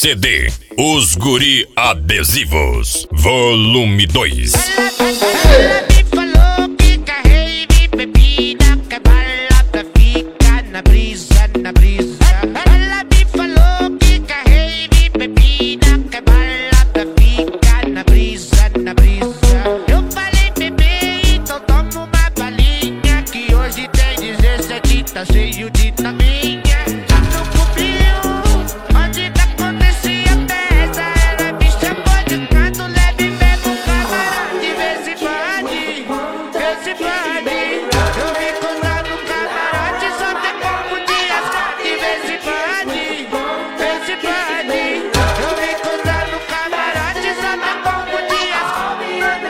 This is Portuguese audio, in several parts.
CD Os Guri Adesivos, Volume 2. Ela me falou que quer rave, bebida, quer balada, fica na brisa, na brisa. Ela me falou que quer rave, bebida, quer balada, fica na brisa, na brisa. Eu falei, bebê, então toma uma balinha, que hoje tem 17, tá cheio de taminha. No cubinho, onde tá acontecia a festa, ela me chamou de canto leve, bebo um camarote, vê se pode, vê se pode. Eu me encontrar no camarote, só tem pouco de asfalto, vê se pode, vê se pode. Eu me encontrar no camarote, só tem pouco de asfalto.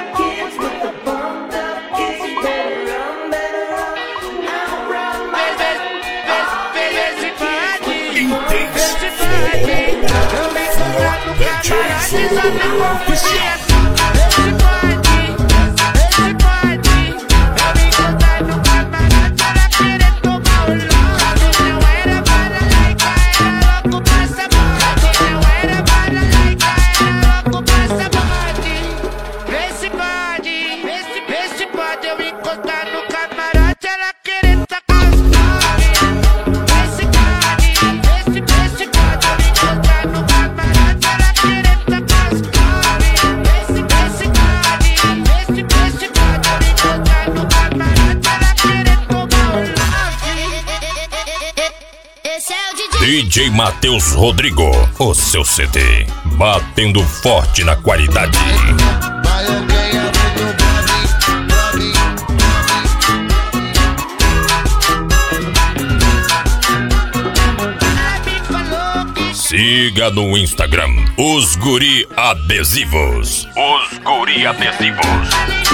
DJ Matheus Rodrigo, o seu CD, batendo forte na qualidade. Siga no Instagram Os Guri Adesivos. Os Guri Adesivos.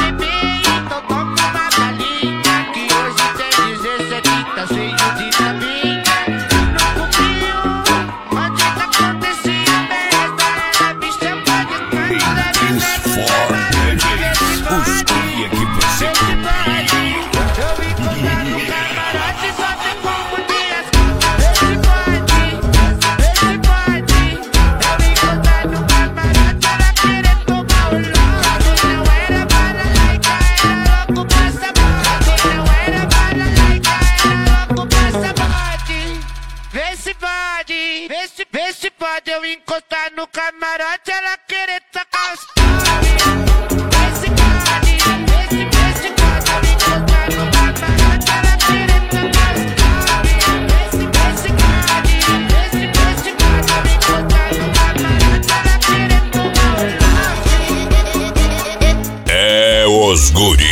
Vê se pode eu encostar no camarote, ela querer tacar os Vê se pode eu encostar no camarote, ela querer tacar os Vê se pode eu encostar no camarote, ela querer tacar os É os Guri